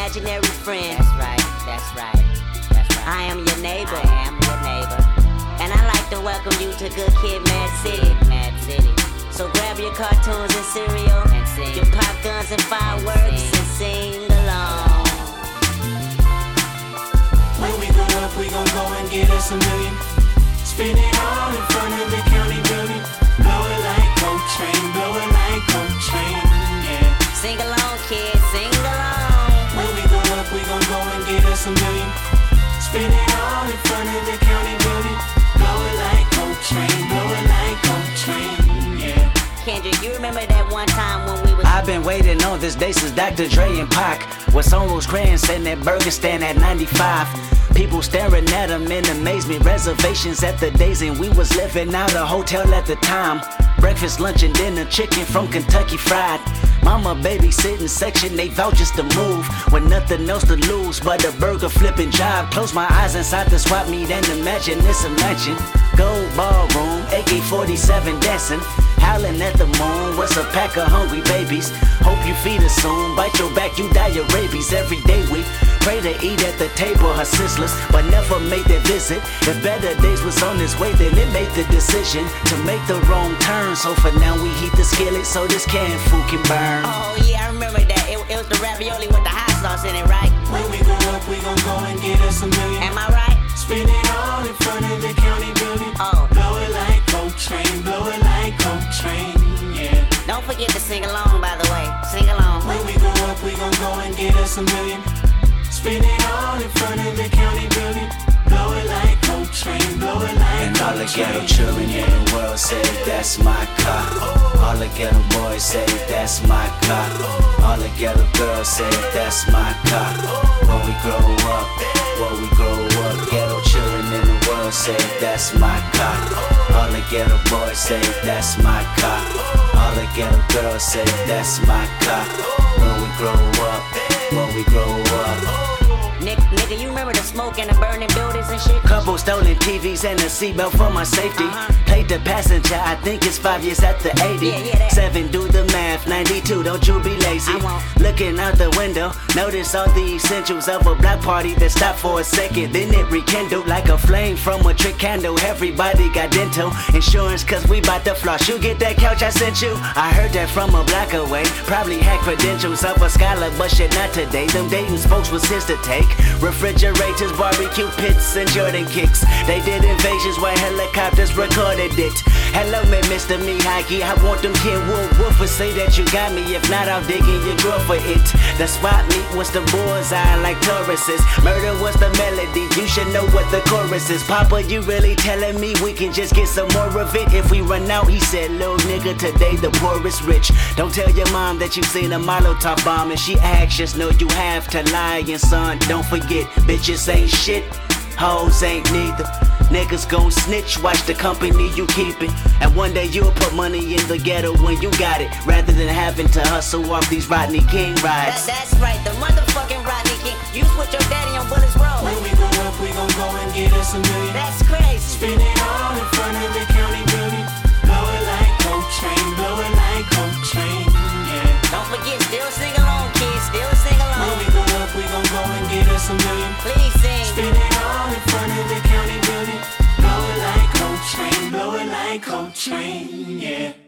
imaginary friend. That's right, that's right, that's right. I am your neighbor. I am your neighbor. And I'd like to welcome you to Good Kid, Mad City. Mad City. So grab your cartoons and cereal, And sing. your pop guns and fireworks, and sing along. When we grow up, we gon' go and get us $1 million. Spend it all in front of the county building. Blow it like Coltrane, blow it like Coltrane, yeah. Sing along, kids, sing along. When we grow up, we gon' go and get us $1 million. Spend it all in front of the county building. Blow it like Coltrane, blow it like Coltrane, yeah. Kendrick, you remember that one time when we was... I've been waiting on this day since Dr. Dre and Pac was on Rosecrans sitting at Burger Stand at 95. People staring at him in amazement. Reservations at the Daisy, and we was living out a hotel at the time. Breakfast, lunch, and dinner, chicken from Kentucky Fried. Mama babysitting section, they vouchers to move with nothing else to lose but a burger flipping job. Close my eyes inside the swap meet and imagine it's a mansion. Gold ballroom, AK-47 dancing, howling at the moon. What's a pack of hungry babies? Hope you feed us soon. Bite your back, you die of rabies. Every day we pray to eat at the table, her senseless, but never made that visit. If better days was on his way, then it made the decision to make the wrong turn. So for now we heat the skillet so this canned food can burn. Oh yeah, I remember that. It was the ravioli with the hot sauce in it, right? When we grow up, we gon' go and get us $1 million. Am I right? Spend it all in front of the county building. Oh. Blow it like Coltrane, blow it like Coltrane, yeah. Don't forget to sing along, by the way. Sing along. When we grow up, we gon' go and get us $1 million. Spend it all in front of the county building. Blow it like Coltrane, blow it like And all the ghetto Coltrane. children in the world say that's my car. All the ghetto boys say that's my car. All the ghetto girls say that's my car. When we grow up, when we grow up, ghetto children in the world say that's my car. All the ghetto boys say that's my car. All the ghetto girls say that's my car. When we grow up, when we grow up. Nigga, you remember the smoke and the burning buildings and shit? Couple stolen TVs and a seatbelt for my safety. Played the passenger, I think it's 5 years after 80. Yeah, that. 7, do the math, 92, don't you be lazy. I won't. Looking out the window, notice all the essentials of a black party that stopped for a second. Then it rekindled like a flame from a trick candle. Everybody got dental insurance cause we bout to floss. You get that couch I sent you? I heard that from a block away. Probably had credentials of a scholar, but shit not today. Them Dayton spokes was his to take. Refrigerators, barbecue pits, and Jordan kicks. They did invasions where helicopters recorded it. Hello, man, Mr. Miyagi. I want them Ken Woofers say that you got me. If not, I'll dig in your drawer for it. The swap meet was the bullseye like Tauruses. Murder was the melody. You should know what the chorus is. Papa, you really telling me we can just get some more of it? If we run out, he said, little nigga, today the poor is rich. Don't tell your mom that you seen a Molotov bomb and she asks, just know you have to lie. And son, don't forget, bitches ain't shit, hoes ain't neither. Niggas gon' snitch, watch the company you keepin'. And one day you'll put money in the ghetto when you got it, rather than having to hustle off these Rodney King rides. That's right, the motherfucking Rodney King. You put your daddy on Bullets Road. When we grow up, we gon' go and get us $1 million. That's crazy. Spend it all in front of the county building. Blow it like Coltrane, blow it like Coltrane, yeah. Don't forget, still sing along, kids. Still sing When along. we grow up, we gon' go and get us $1 million. Please sing. Spend it all in front of the county building. Blow it like Coltrane, blow it like Coltrane, yeah.